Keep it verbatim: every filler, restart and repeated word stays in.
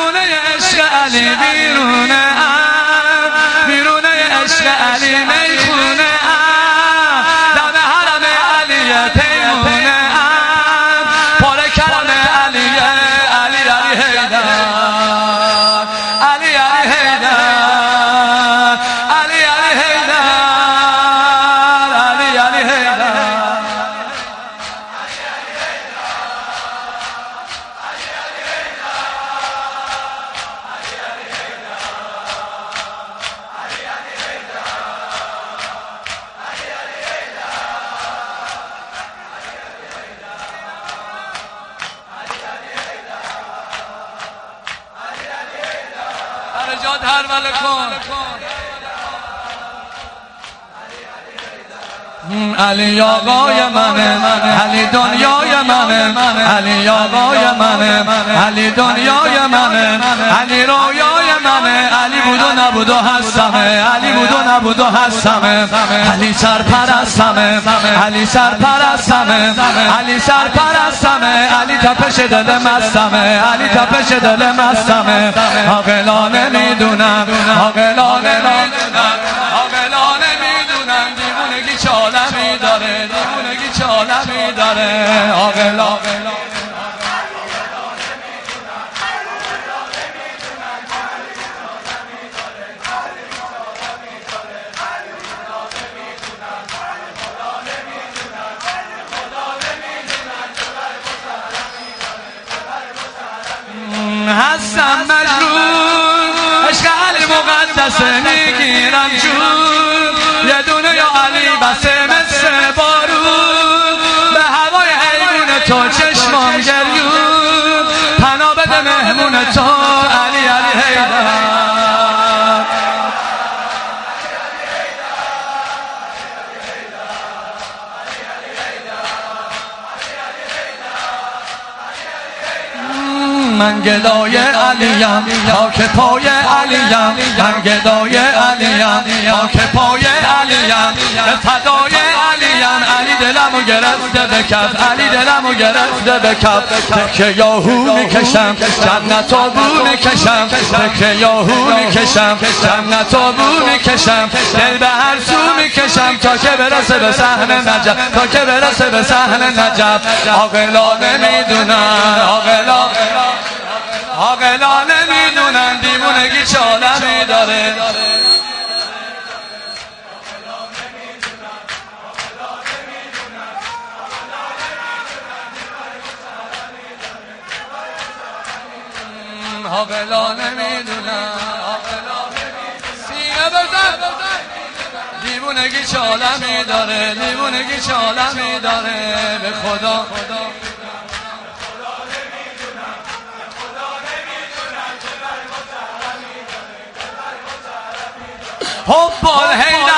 بیرونه عشق علی بیرونه بیرونه عشق علی میخونه دم حرم علی پیمونه پر کرم علی علی علی حیدر علی علی حیدر علی علی حیدر علی علی حیدر جاد هر ول کن علی آقای منه علی دنیای منه علی آقای منه علی دنیای منه علی رویای منه علی بود و نبود و هستمه علی بود و نبود و هستمه علی سرپرستمه علی سرپرستمه علی سرپرستمه علی تپش دل مستمه علی تپش دل مستمه عاقلانه میدونم عاقلانه میدونم عاقلانه میدونم دیوونگی چه عالمی داره دیوونگی چه عالمی داره عاقلانه هستم مجنون عشق علی مقدسه میگیرم جون یه دونه یا علی بسه مثل بارون به هوای حیوان تو چشمام گریون پناه بده مهمون تو علی علی حیدر من گدای علیم خاک پای علیم من گدای علیم خاک پای علیم به فدای علیم علی دلمو گرفته به کف علی دلمو گرفته به کف تکه یاهو میکشم جنت و بو میکشم تکه یاهو میکشم جنت و بو میکشم دل به هر سو میکشم تا که برسه به صحن نجف تا که برسه به صحن نجف عاقلانه میدونن عاقلانه عاقلانه میدونن دیوونگی چه عالمی داره عاقلانه میدونن سینه بزن دیوونگی چه عالمی داره دیوونگی چه عالمی داره به خدا حب الحیدر